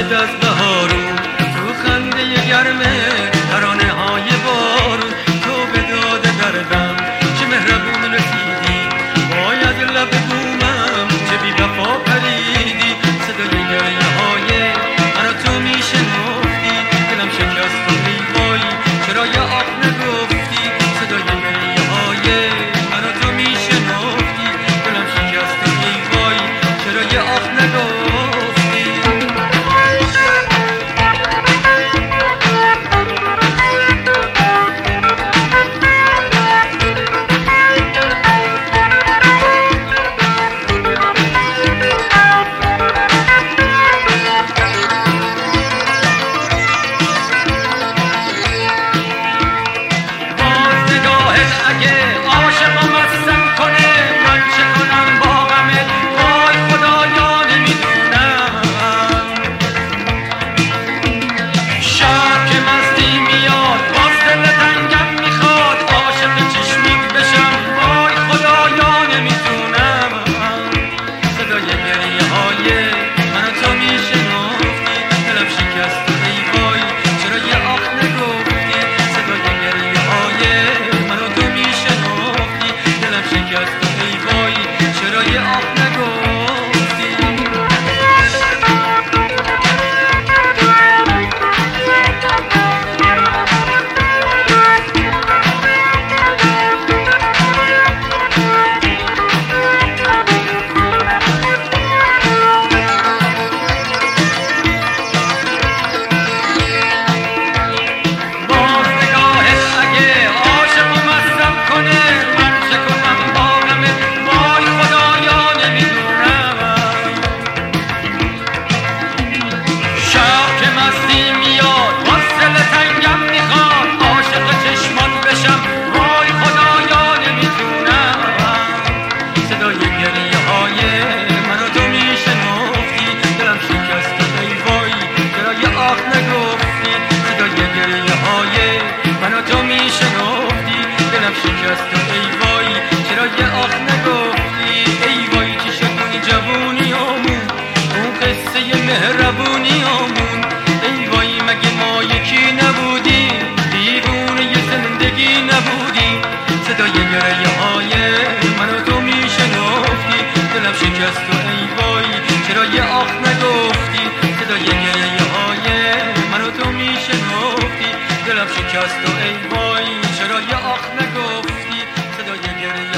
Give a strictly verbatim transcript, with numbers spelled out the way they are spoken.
شد از بهارون، تو خنده گرمه ترانه های بارون. تو به داد دردم چه مهربون رسیدی، باید لب بومم چه بی وفا پریدی. صدای گریه های من و تو میشنفتی، دلم شکست و ای وای چرا یه آه نگفتی. صدای گریه های من و تو میشنفتی، دلم شکست و ای وای چرا یه آه نگفتی. شکست و ای وای چرا یه آخ نگفتی. ای وای چی شد اون جوونی آمون، اون قصه مهربونی آمون. ای وای مگه ما یکی نبودیم، دیوونه یه زندگی نبودیم. صدای گریه های من و تو میشنفتی، دلم شکست و ای وای چرا یه آخ نگفتی. صدای گریه های من و تو میشنفتی، دلم شکست و ای وای چرا یه آخ نگفتی. صدای گریه